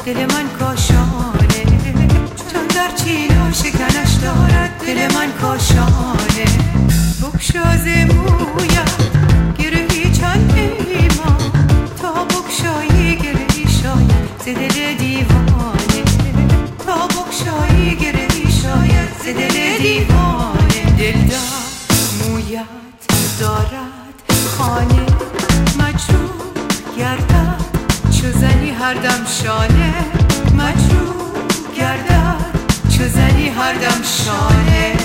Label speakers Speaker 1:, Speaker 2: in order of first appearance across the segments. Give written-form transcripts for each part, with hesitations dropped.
Speaker 1: دل من کاشانه، چون در چیلا شکنش دارد دل من کاشانه. بگشاز مویم گرهی چند پیمان، تا بگشایی گرهی شاید ز دل دیوانه، تا بگشایی گرهی شاید ز دل دیوانه. دلدار مویت دارد خانه، مجروح گردد چو زنی هر دم شانه، مجروح گردد چو زنی هر دم شانه.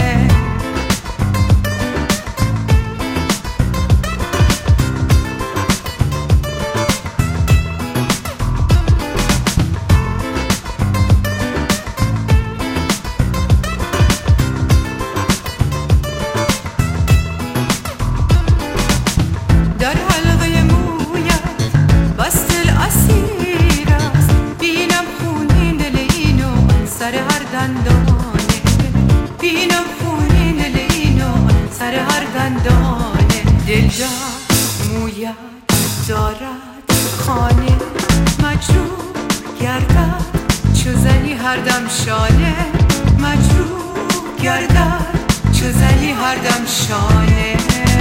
Speaker 1: بینم خونین لینو سر هر دندانه. دلدار مویت دارد خانه، مجروح گردد چو زنی هر دم شانه، مجروح گردد چو زنی هر دم شانه.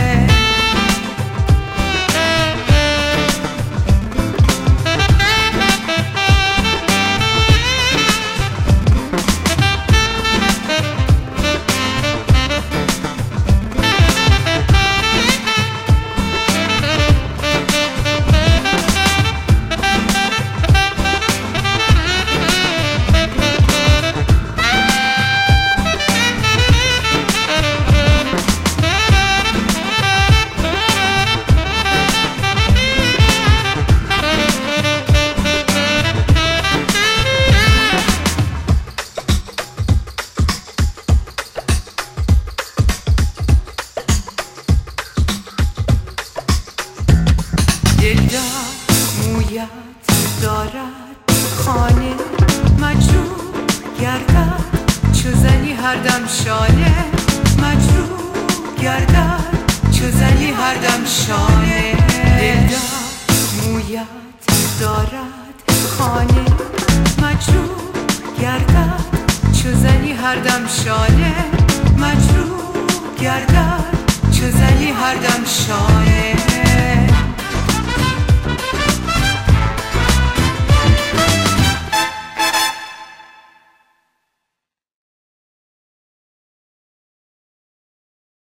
Speaker 1: دلدار مویت دارد خانه، مجروح گردد چو زنی هر دم شانه، مجروح گردد چو زنی هر دم شانه. دلدار مویت دارد خانه، مجروح گردد چو زنی هر دم شانه، مجروح گردد چو زنی هر دم شانه.